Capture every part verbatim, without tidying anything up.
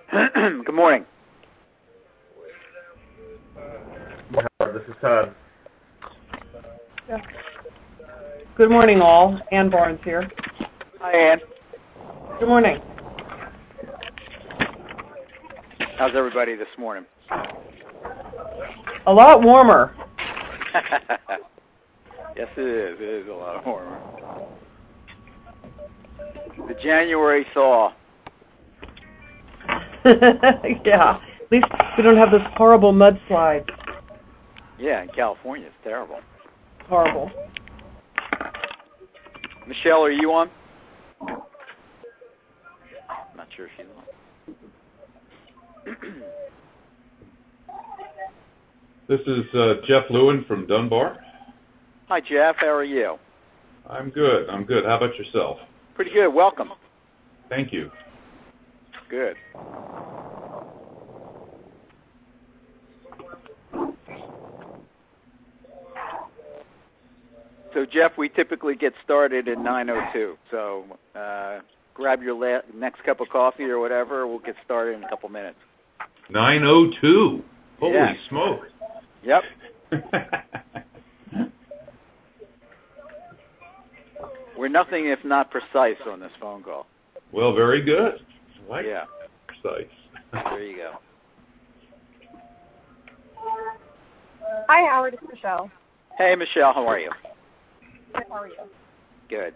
Good morning. This is Todd. Yeah. Good morning, all. Ann Barnes here. Hi, Ann. Good morning. How's everybody this morning? A lot warmer. Yes, it is. It is a lot warmer. The January thaw. Yeah. At least we don't have this horrible mudslide. Yeah, in California, it's terrible. Horrible. Michelle, are you on? I'm not sure if she's on. This is uh, Jeff Lewin from Dunbar. Hi, Jeff. How are you? I'm good. I'm good. How about yourself? Pretty good. Welcome. Thank you. Good. So, Jeff, we typically get started at nine oh two. So uh, grab your la- next cup of coffee or whatever. We'll get started in a couple minutes. nine oh two. Holy Yeah. smoke. Yep. We're nothing if not precise on this phone call. Well, very good. I like Yeah. precise. There you go. Hi, Howard. It's Michelle. Hey, Michelle. How are you? Good. How are you? Good.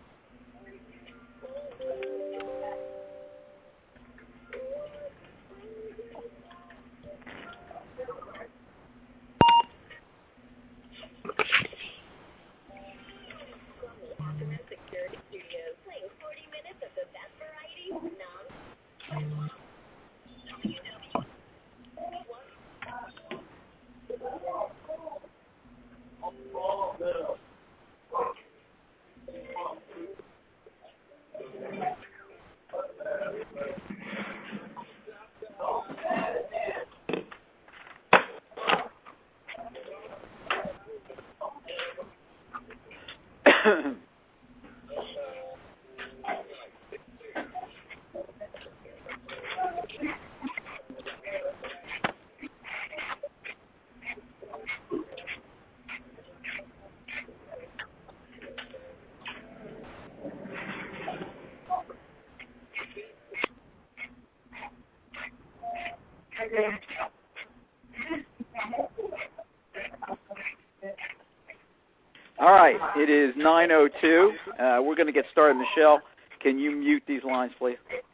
All right. It is nine oh two. Uh, we're going to get started. Michelle, can you mute these lines, please?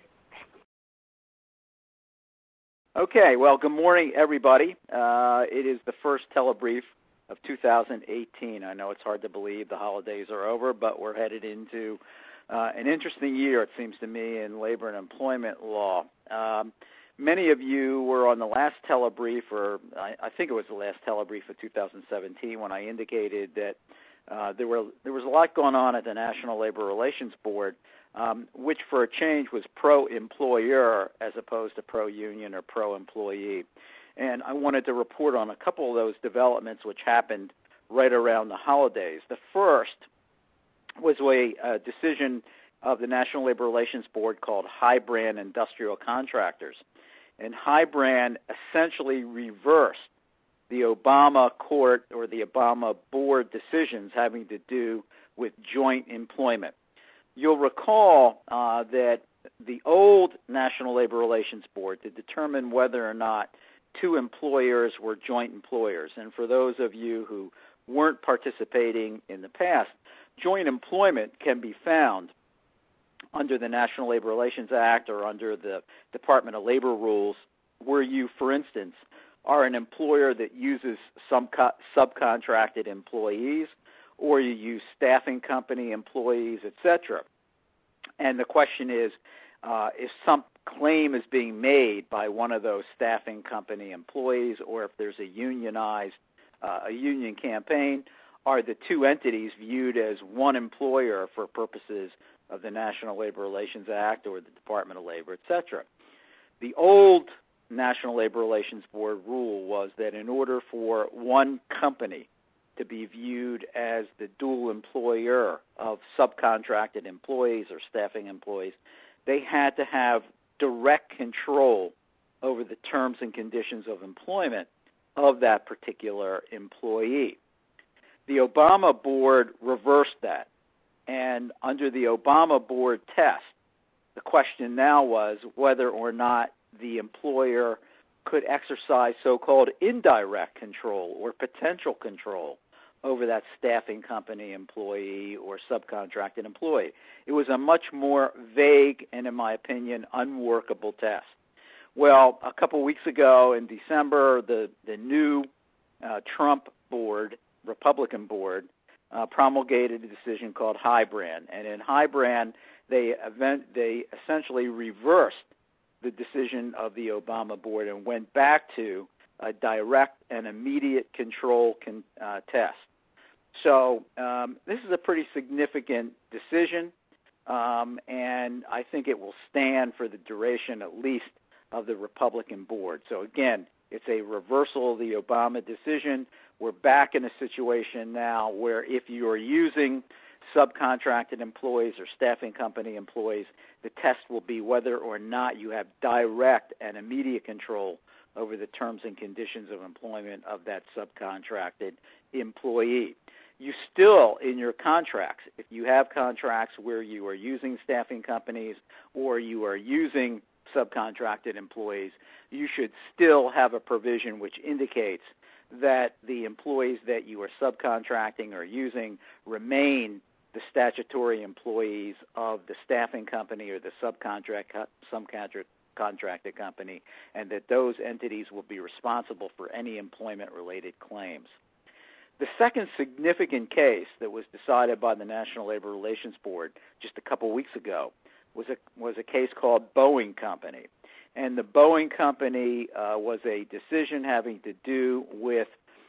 Okay. Well, good morning, everybody. Uh, it is the first telebrief of two thousand eighteen. I know it's hard to believe the holidays are over, but we're headed into uh, an interesting year, it seems to me, in labor and employment law. Um, many of you were on the last telebrief, or I, I think it was the last telebrief of two thousand seventeen, when I indicated that uh, there were there was a lot going on at the National Labor Relations Board, um, which for a change was pro-employer as opposed to pro-union or pro-employee. And I wanted to report on a couple of those developments which happened right around the holidays. The first was a, a decision of the National Labor Relations Board called Highbrand Industrial Contractors. And Highbrand essentially reversed the Obama court or the Obama board decisions having to do with joint employment. You'll recall uh, that the old National Labor Relations Board, to determine whether or not two employers were joint employers, and for those of you who weren't participating in the past, joint employment can be found under the National Labor Relations Act or under the Department of Labor rules where you, for instance, are an employer that uses some co- subcontracted employees, or you use staffing company employees, et cetera. And the question is, uh, if some claim is being made by one of those staffing company employees, or if there's a unionized, uh, a union campaign, are the two entities viewed as one employer for purposes of the National Labor Relations Act or the Department of Labor, et cetera. The old National Labor Relations Board rule was that in order for one company to be viewed as the dual employer of subcontracted employees or staffing employees, they had to have direct control over the terms and conditions of employment of that particular employee. The Obama board reversed that, and under the Obama board test, the question now was whether or not the employer could exercise so-called indirect control or potential control over that staffing company employee or subcontracted employee. It was a much more vague and, in my opinion, unworkable test. Well, a couple weeks ago in December, the, the new uh, Trump board, Republican board, uh, promulgated a decision called Highbrand. And in Highbrand, they, event, they essentially reversed the decision of the Obama board and went back to a direct and immediate control con, uh, test. So um, this is a pretty significant decision, um, and I think it will stand for the duration at least of the Republican board. So again, it's a reversal of the Obama decision. We're back in a situation now where if you are using subcontracted employees or staffing company employees, the test will be whether or not you have direct and immediate control over the terms and conditions of employment of that subcontracted employee. You still, in your contracts, if you have contracts where you are using staffing companies or you are using subcontracted employees, you should still have a provision which indicates that the employees that you are subcontracting or using remain the statutory employees of the staffing company or the subcontract subcontracted company, and that those entities will be responsible for any employment-related claims. The second significant case that was decided by the National Labor Relations Board just a couple weeks ago was a, was a case called Boeing Company. And the Boeing Company uh, was a decision having to do with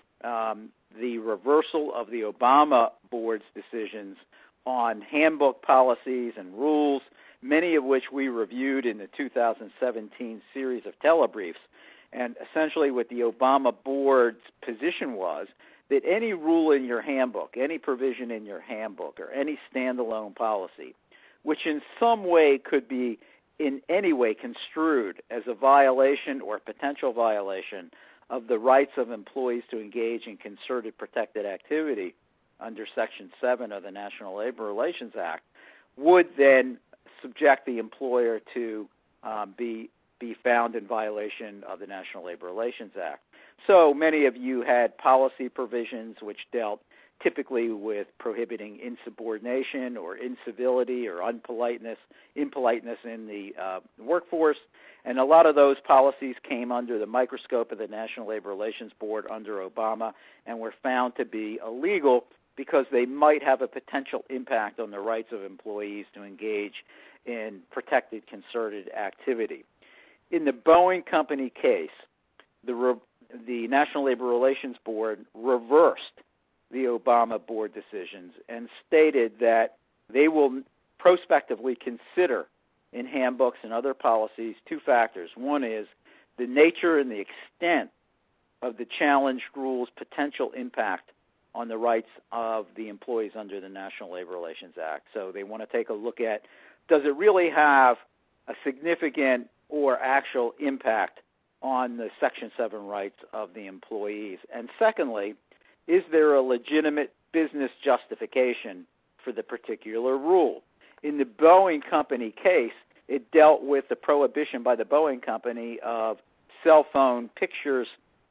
um, the reversal of the Obama board's decisions on handbook policies and rules, many of which we reviewed in the two thousand seventeen series of telebriefs. And essentially what the Obama board's position was that any rule in your handbook, any provision in your handbook, or any standalone policy, which in some way could be in any way construed as a violation or potential violation of the rights of employees to engage in concerted protected activity under Section seven of the National Labor Relations Act, would then subject the employer to um, be be found in violation of the National Labor Relations Act. So many of you had policy provisions which dealt typically with prohibiting insubordination or incivility or unpoliteness, impoliteness in the uh, workforce. And a lot of those policies came under the microscope of the National Labor Relations Board under Obama and were found to be illegal because they might have a potential impact on the rights of employees to engage in protected concerted activity. In the Boeing Company case, the, re- the National Labor Relations Board reversed the Obama board decisions and stated that they will prospectively consider in handbooks and other policies two factors. One is the nature and the extent of the challenged rule's potential impact on the rights of the employees under the National Labor Relations Act. So they want to take a look at, does it really have a significant or actual impact on the Section seven rights of the employees? And secondly, is there a legitimate business justification for the particular rule? In the Boeing Company case, it dealt with the prohibition by the Boeing Company of cell phone pictures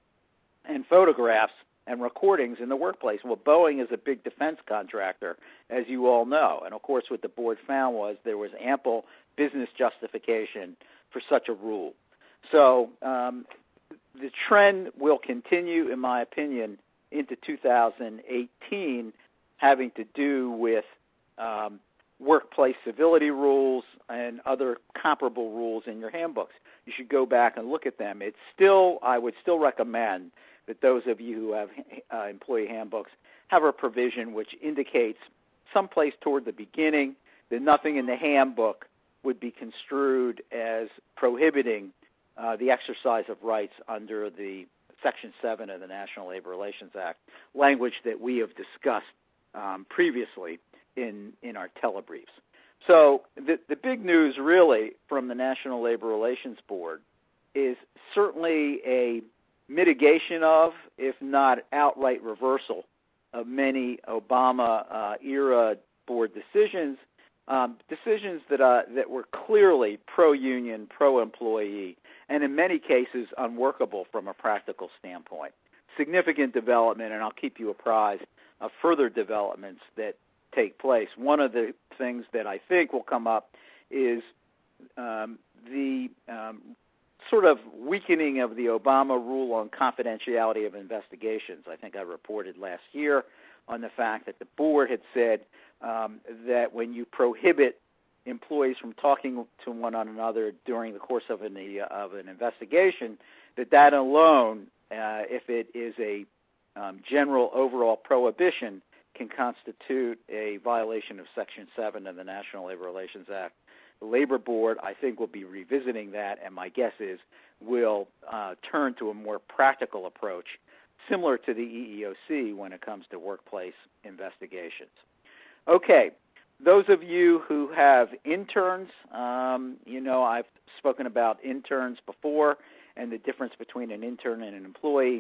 and photographs and recordings in the workplace. Well, Boeing is a big defense contractor, as you all know. And, of course, what the board found was there was ample business justification for such a rule. So um, the trend will continue, in my opinion, into two thousand eighteen, having to do with um, workplace civility rules and other comparable rules in your handbooks. You should go back and look at them. It's still, I would still recommend that those of you who have uh, employee handbooks have a provision which indicates someplace toward the beginning that nothing in the handbook would be construed as prohibiting uh, the exercise of rights under the Section seven of the National Labor Relations Act, language that we have discussed um, previously in, in our telebriefs. So the, the big news really from the National Labor Relations Board is certainly a mitigation of, if not outright reversal, of many Obama-era uh, board decisions, um, decisions that, uh, that were clearly pro-union, pro-employee, and in many cases unworkable from a practical standpoint. Significant development, and I'll keep you apprised of further developments that take place. One of the things that I think will come up is um, the um, sort of weakening of the Obama rule on confidentiality of investigations. I think I reported last year on the fact that the board had said um, that when you prohibit employees from talking to one another during the course of an, of an investigation, that that alone, uh, if it is a um, general overall prohibition, can constitute a violation of Section seven of the National Labor Relations Act. The Labor Board, I think, will be revisiting that, and my guess is will uh, turn to a more practical approach, similar to the E E O C when it comes to workplace investigations. Okay, those of you who have interns, um, you know I've spoken about interns before and the difference between an intern and an employee.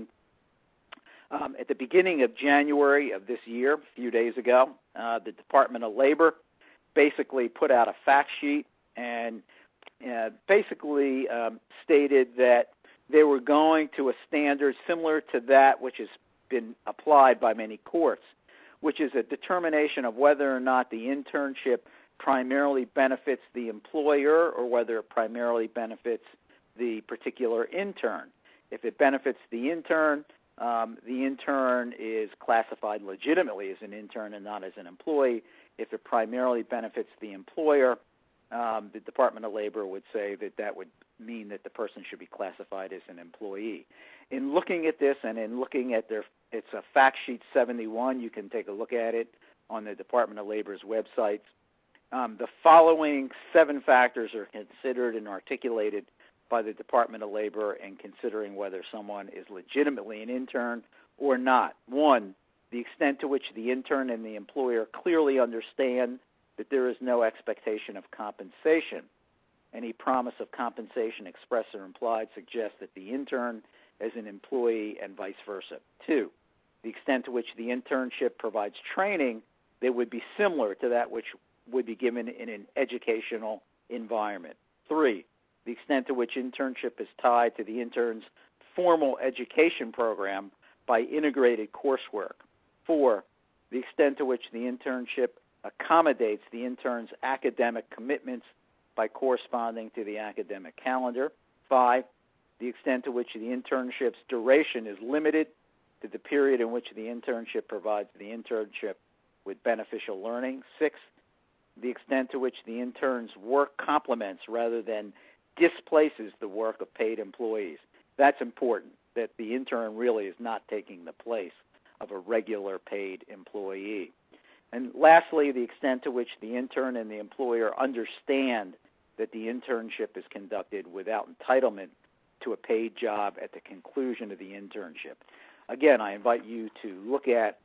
Um, at the beginning of January of this year, a few days ago, uh, the Department of Labor basically put out a fact sheet and uh, basically um, stated that they were going to a standard similar to that which has been applied by many courts, which is a determination of whether or not the internship primarily benefits the employer or whether it primarily benefits the particular intern. If it benefits the intern, Um, the intern is classified legitimately as an intern and not as an employee. If it primarily benefits the employer, um, the Department of Labor would say that that would mean that the person should be classified as an employee. In looking at this and in looking at their, it's a fact sheet seventy-one, you can take a look at it on the Department of Labor's website. Um, the following seven factors are considered and articulated by the Department of Labor in considering whether someone is legitimately an intern or not. One, the extent to which the intern and the employer clearly understand that there is no expectation of compensation. Any promise of compensation expressed or implied suggests that the intern is an employee and vice versa. Two, the extent to which the internship provides training that would be similar to that which would be given in an educational environment. Three, the extent to which internship is tied to the intern's formal education program by integrated coursework. Four, the extent to which the internship accommodates the intern's academic commitments by corresponding to the academic calendar. Five, the extent to which the internship's duration is limited to the period in which the internship provides the internship with beneficial learning. Six, the extent to which the intern's work complements rather than displaces the work of paid employees. That's important, that the intern really is not taking the place of a regular paid employee. And lastly, the extent to which the intern and the employer understand that the internship is conducted without entitlement to a paid job at the conclusion of the internship. Again, I invite you to look at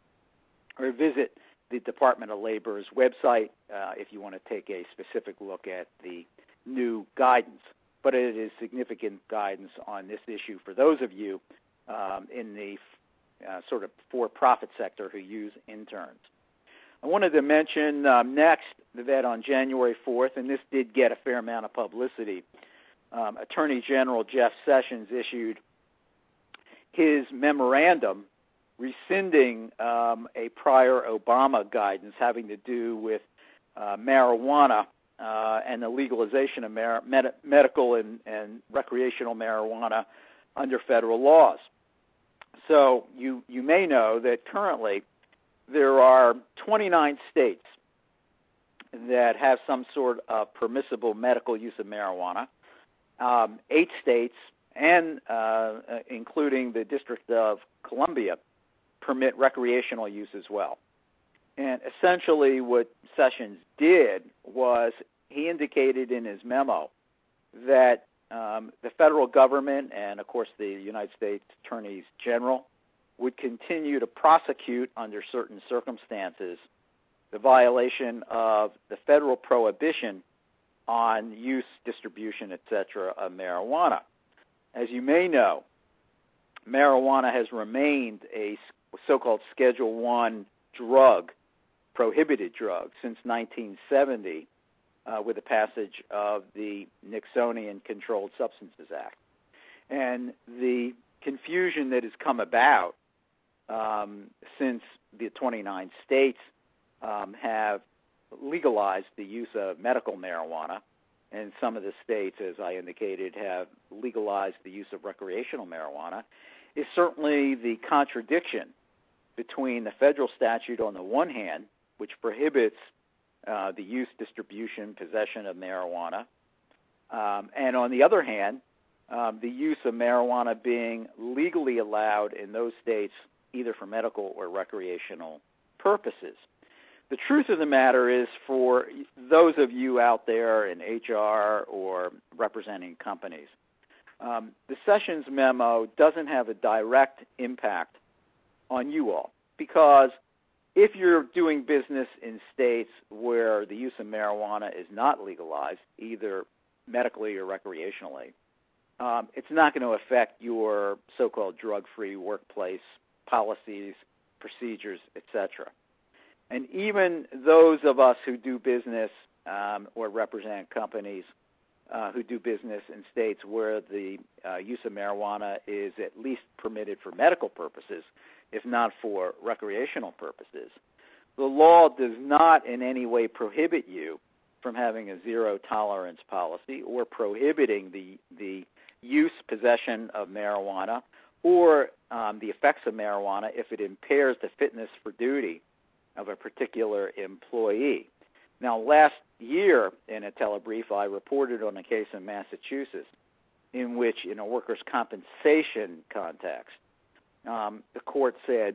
or visit the Department of Labor's website uh, if you want to take a specific look at the new guidance. But it is significant guidance on this issue for those of you um, in the uh, sort of for-profit sector who use interns. I wanted to mention um, next that on January fourth, and this did get a fair amount of publicity, um, Attorney General Jeff Sessions issued his memorandum rescinding um, a prior Obama guidance having to do with uh, marijuana Uh, and the legalization of mar- med- medical and, and recreational marijuana under federal laws. So you, you may know that currently there are twenty-nine states that have some sort of permissible medical use of marijuana. Um, eight states, and uh, including the District of Columbia, permit recreational use as well. And essentially what Sessions did was he indicated in his memo that um, the federal government and, of course, the United States Attorneys General would continue to prosecute under certain circumstances the violation of the federal prohibition on use, distribution, et cetera, of marijuana. As you may know, marijuana has remained a so-called Schedule One drug, prohibited drug, since nineteen seventy uh, with the passage of the Nixonian Controlled Substances Act. And the confusion that has come about um, since the twenty-nine states um, have legalized the use of medical marijuana, and some of the states, as I indicated, have legalized the use of recreational marijuana, is certainly the contradiction between the federal statute on the one hand, which prohibits uh, the use, distribution, possession of marijuana, um, and on the other hand, um, the use of marijuana being legally allowed in those states either for medical or recreational purposes. The truth of the matter is, for those of you out there in H R or representing companies, um, the Sessions memo doesn't have a direct impact on you all, because if you're doing business in states where the use of marijuana is not legalized, either medically or recreationally, um, it's not going to affect your so-called drug-free workplace policies, procedures, et cetera. And even those of us who do business um, or represent companies uh, who do business in states where the uh, use of marijuana is at least permitted for medical purposes, if not for recreational purposes, the law does not in any way prohibit you from having a zero-tolerance policy or prohibiting the, the use, possession of marijuana or um, the effects of marijuana if it impairs the fitness for duty of a particular employee. Now, last year in a telebrief, I reported on a case in Massachusetts in which, in a workers' compensation context, um, the court said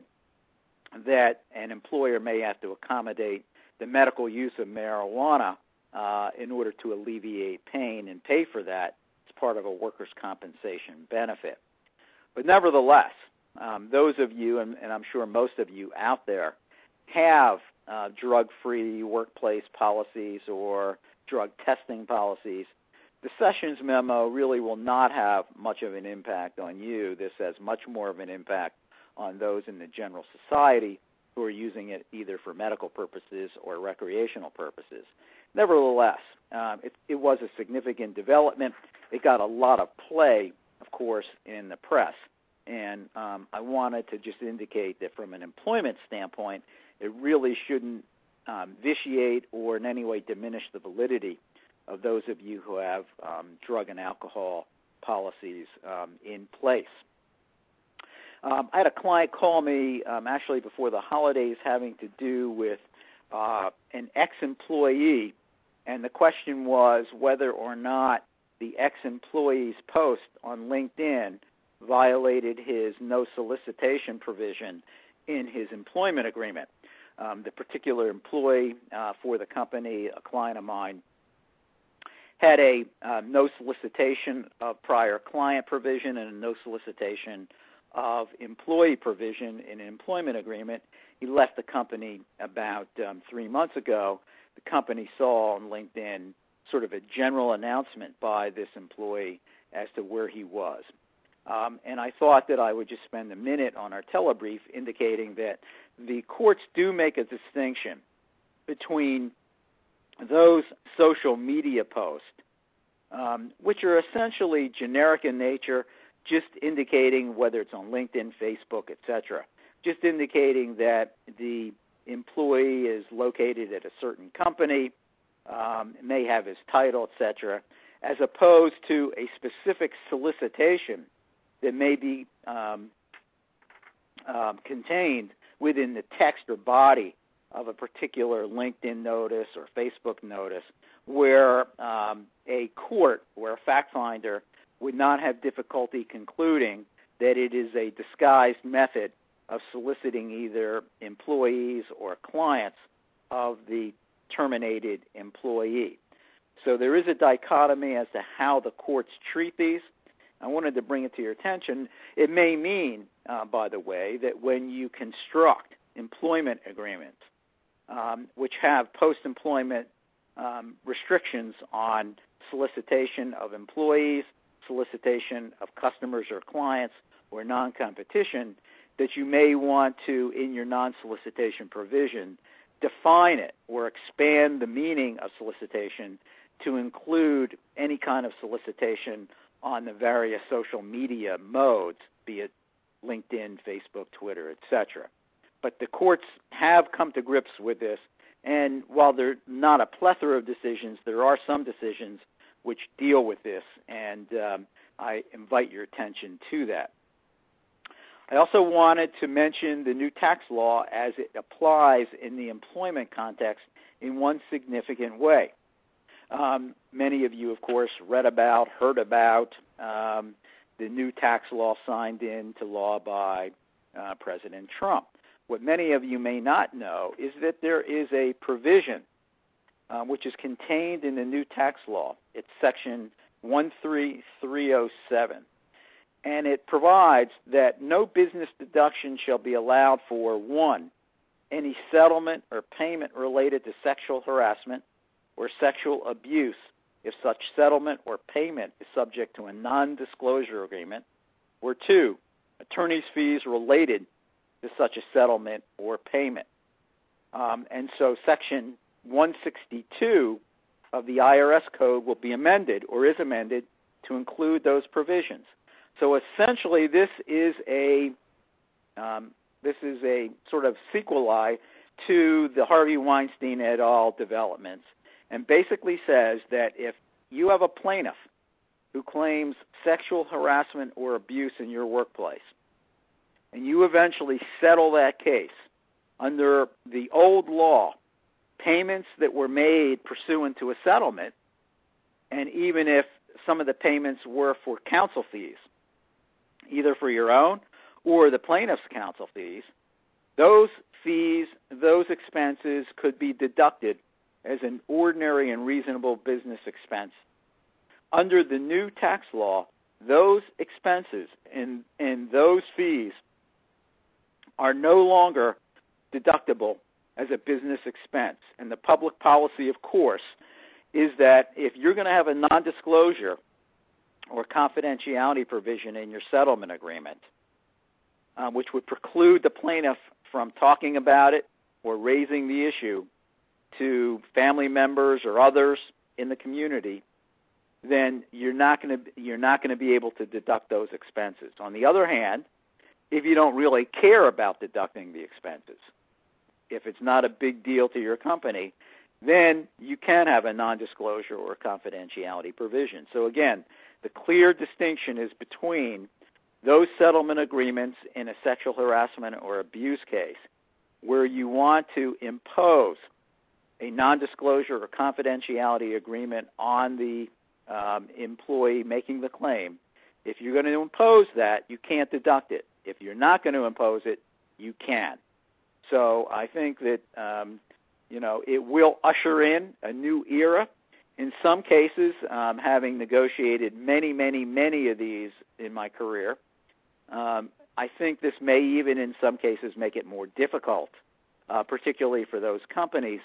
that an employer may have to accommodate the medical use of marijuana uh, in order to alleviate pain and pay for that as part of a workers' compensation benefit. But nevertheless, um, those of you, and, and I'm sure most of you out there, have uh, drug-free workplace policies or drug testing policies. The Sessions memo really will not have much of an impact on you. This has much more of an impact on those in the general society who are using it either for medical purposes or recreational purposes. Nevertheless, um, it, it was a significant development. It got a lot of play, of course, in the press. And um, I wanted to just indicate that from an employment standpoint, it really shouldn't um, vitiate or in any way diminish the validity of those of you who have um, drug and alcohol policies um, in place. Um, I had a client call me um, actually before the holidays having to do with uh, an ex-employee, and the question was whether or not the ex-employee's post on LinkedIn violated his no solicitation provision in his employment agreement. Um, the particular employee uh, for the company, a client of mine, had a uh, no solicitation of prior client provision and a no solicitation of employee provision in an employment agreement. He left the company about um, three months ago. The company saw on LinkedIn sort of a general announcement by this employee as to where he was. Um, and I thought that I would just spend a minute on our telebrief indicating that the courts do make a distinction between those social media posts, um, which are essentially generic in nature, just indicating whether it's on LinkedIn, Facebook, et cetera, just indicating that the employee is located at a certain company, um, may have his title, et cetera, as opposed to a specific solicitation that may be um, um, contained within the text or body of a particular LinkedIn notice or Facebook notice, where um, a court or a fact finder would not have difficulty concluding that it is a disguised method of soliciting either employees or clients of the terminated employee. So there is a dichotomy as to how the courts treat these. I wanted to bring it to your attention. It may mean, uh, by the way, that when you construct employment agreements um, which have post-employment um, restrictions on solicitation of employees, solicitation of customers or clients, or non-competition, that you may want to, in your non-solicitation provision, define it or expand the meaning of solicitation to include any kind of solicitation on the various social media modes, be it LinkedIn, Facebook, Twitter, et cetera. But the courts have come to grips with this, and while there are not a plethora of decisions, there are some decisions which deal with this, and um, I invite your attention to that. I also wanted to mention the new tax law as it applies in the employment context in one significant way. Um, many of you, of course, read about, heard about um, the new tax law signed into law by uh, President Trump. What many of you may not know is that there is a provision um, which is contained in the new tax law. It's Section one three three oh seven. And it provides that no business deduction shall be allowed for, one, any settlement or payment related to sexual harassment or sexual abuse if such settlement or payment is subject to a non-disclosure agreement, or two, attorney's fees related to such a settlement or payment. Um, and so Section one sixty-two of the I R S Code will be amended or is amended to include those provisions. So essentially, this is a um, this is a sort of sequelae to the Harvey Weinstein et al. Developments, and basically says that if you have a plaintiff who claims sexual harassment or abuse in your workplace, and you eventually settle that case under the old law, payments that were made pursuant to a settlement, and even if some of the payments were for counsel fees, either for your own or the plaintiff's counsel fees, those fees, those expenses could be deducted as an ordinary and reasonable business expense. Under the new tax law, those expenses and, and those fees are no longer deductible as a business expense. And the public policy, of course, is that if you're going to have a non-disclosure or confidentiality provision in your settlement agreement, uh, which would preclude the plaintiff from talking about it or raising the issue to family members or others in the community, then you're not going to you're not going to be able to deduct those expenses. On the other hand, if you don't really care about deducting the expenses, if it's not a big deal to your company, then you can have a non-disclosure or confidentiality provision. So again, the clear distinction is between those settlement agreements in a sexual harassment or abuse case where you want to impose a non-disclosure or confidentiality agreement on the um, employee making the claim. If you're going to impose that, you can't deduct it. If you're not going to impose it, you can. So I think that um, you know it will usher in a new era. In some cases, um, having negotiated many, many, many of these in my career, um, I think this may even in some cases make it more difficult, uh, particularly for those companies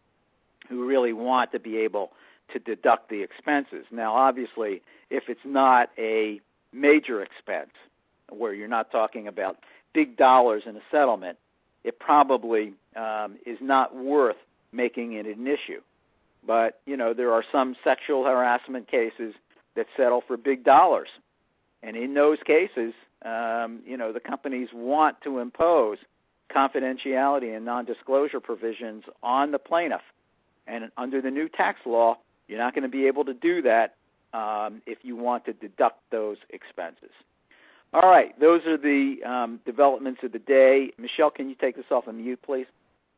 who really want to be able to deduct the expenses. Now, obviously, if it's not a major expense where you're not talking about big dollars in a settlement, it probably um, is not worth making it an issue. But, you know, there are some sexual harassment cases that settle for big dollars. And in those cases, um, you know, the companies want to impose confidentiality and non-disclosure provisions on the plaintiff. And under the new tax law, you're not going to be able to do that um, if you want to deduct those expenses. All right, those are the um, developments of the day. Michelle, can you take this off of mute, please?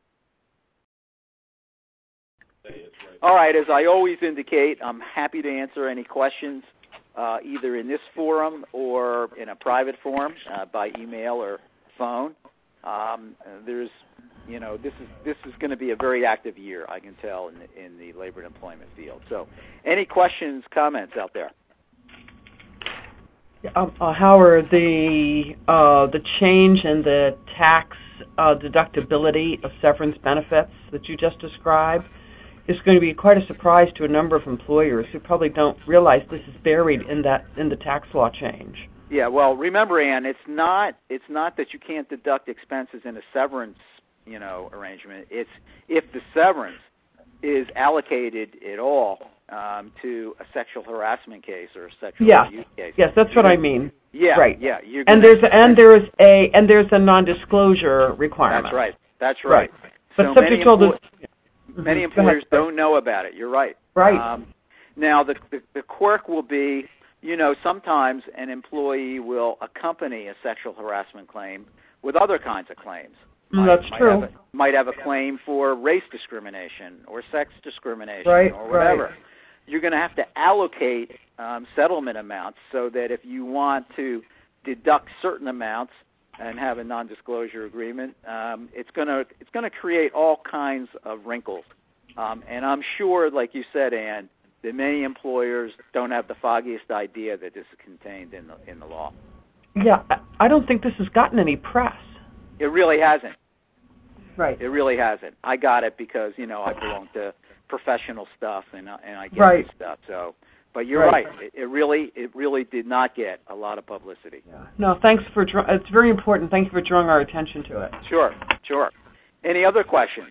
All right, as I always indicate, I'm happy to answer any questions uh, either in this forum or in a private forum uh, by email or phone. Um, there's, you know, this is this is going to be a very active year, I can tell, in the, in the labor and employment field. So any questions, comments out there? Um, uh, Howard, the uh, the change in the tax uh, deductibility of severance benefits that you just described is going to be quite a surprise to a number of employers who probably don't realize this is buried in that in the tax law change. Yeah, well, remember, Ann, it's not it's not that you can't deduct expenses in a severance, you know, arrangement. It's if the severance is allocated at all um, to a sexual harassment case or a sexual Yeah. abuse case. Yes, that's what I mean. Yeah, right. yeah. You're and gonna, there's and there's a and there's a non-disclosure requirement. That's right. That's right. Right. But so subject to all employ- this, many employers don't know about it. You're right. Right. Um, now the, the the quirk will be, you know, sometimes an employee will accompany a sexual harassment claim with other kinds of claims. Might, That's might true. Have a, might have a claim for race discrimination or sex discrimination right, or whatever. Right. You're going to have to allocate um, settlement amounts so that if you want to deduct certain amounts and have a non-disclosure agreement, um, it's going to it's going to create all kinds of wrinkles. Um, and I'm sure, like you said, Ann, that many employers don't have the foggiest idea that this is contained in the in the law. Yeah, I don't think this has gotten any press. It really hasn't. Right. It really hasn't. I got it because, you know, I belong to professional stuff and I, and I get right. this stuff. So, but you're right. right. It, it really it really did not get a lot of publicity. Yeah. No, thanks for draw- it's very important. Thank you for drawing our attention to it. Sure, sure. Any other questions?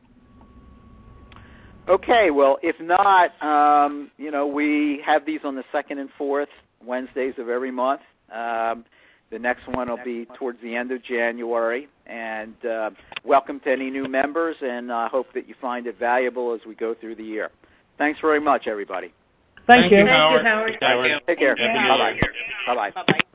Okay, well, if not, um, you know, we have these on the second and fourth Wednesdays of every month. Um, the next one will be towards the end of January. And uh, welcome to any new members, and I hope that you find it valuable as we go through the year. Thanks very much, everybody. Thank, Thank you. you, Howard. Thank you, Howard. Howard. Take care. Happy New Bye-bye. Year. Bye-bye. Bye-bye.